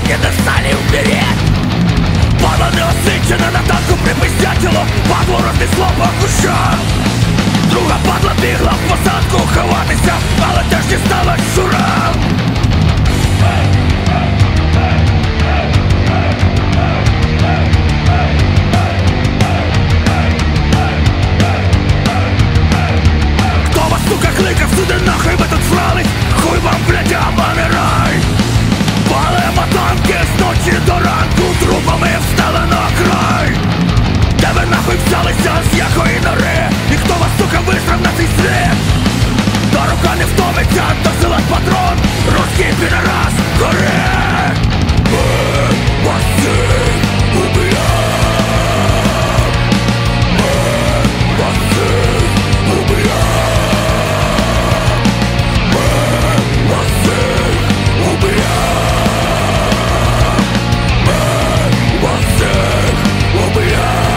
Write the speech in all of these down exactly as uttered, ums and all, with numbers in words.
не достали умереть. Падла неосвічена на танку припиздятіло, падло рознесло по кущах. Друга падла бігла в посадку ховатися, але теж дісталась щура. Хто вас, сука, кликав сюди, нахуй ви тут срались? Хуй вам, блядь, а не рай. Палимо танки з ночі до ранку, трупами встелено край. Де ви нахуй взялися, з якої нори? І хто вас, сука, висрав на цей світ? Та рука не втомиться, досилать патрон. Русський підарас, гори! Ми вас всіх уб'єм. Ми вас всіх уб'єм. Ми вас всіх уб'єм. Ми вас всіх уб'єм.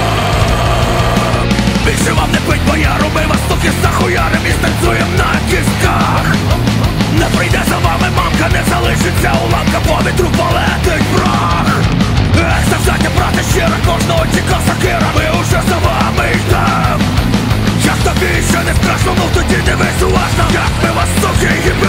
Більше вам не пить бояру, ми вас, суки, захуярим і станцюєм на кістках. Не прийде за вами мамка, не залишиться уламка, по вітру полетить прах. Ех, завзяття, брате, щира, кожного чіка сокира, ми уже за вами йдем. Як тобі ще не страшно, ну тоді дивись уважно, як ми вас, суки, їм